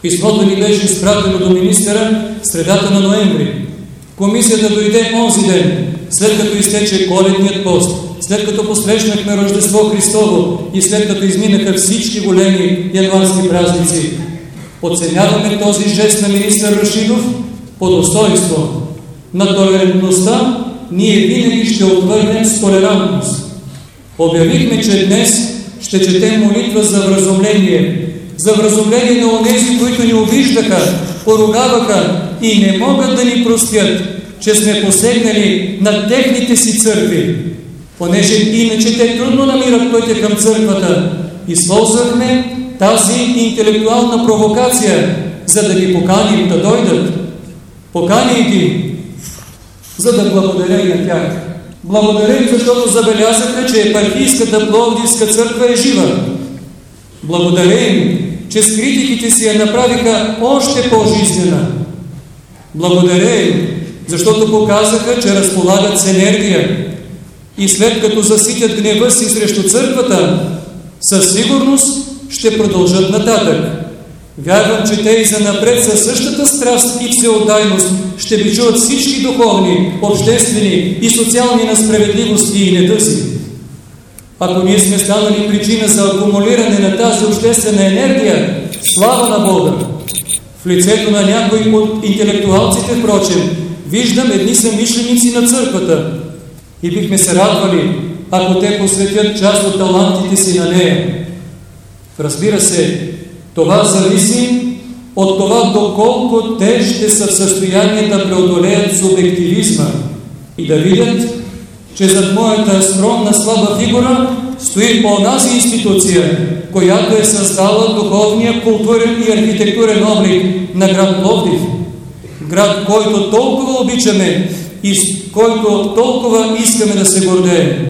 Писмото ни беше изпратено до министъра в средата на ноември. Комисията дойде онзи ден, след като изтече коледният пост, след като посрещнахме Рождество Христово и след като изминаха всички големи януарски празници. Оценяваме този жест на министър Рашидов по достоинство. На толерантността ние винаги ще отвърнем с толерантност. Обявихме, че днес ще четем молитва за вразумление на онези, които ни обиждаха, поругаваха и не могат да ни простят, че сме посегнали на техните си църкви. Понеже иначе те трудно намират пътя към църквата, използвахме тази интелектуална провокация, за да ги поканим да дойдат. Покани ги, за да благодаря и на тях. Благодаря им, защото забелязаха, че епархийската Пловдивска църква е жива. Благодаря им, че с критиките си я направиха още по-жизнена. Благодаря им, защото показаха, че разполагат с енергия и след като заситят гнева си срещу църквата, със сигурност ще продължат нататък. Вярвам, че те и занапред със същата страст и всеотдайност ще бичуват всички духовни, обществени и социални несправедливости и недъзи. Ако ние сме станали причина за акумулиране на тази обществена енергия, слава на Бога! В лицето на някои от интелектуалците, впрочем, виждам едни съмишленици на църквата и бихме се радвали, ако те посветят част от талантите си на нея. Разбира се, това зависи от това доколко те ще са в състояние да преодолеят субективизма и да видят, че зад моята скромна слаба фигура стои онази институция, която е създала духовния, културен и архитектурен облик на град Пловдив. Град, който толкова обичаме и с който толкова искаме да се гордеем.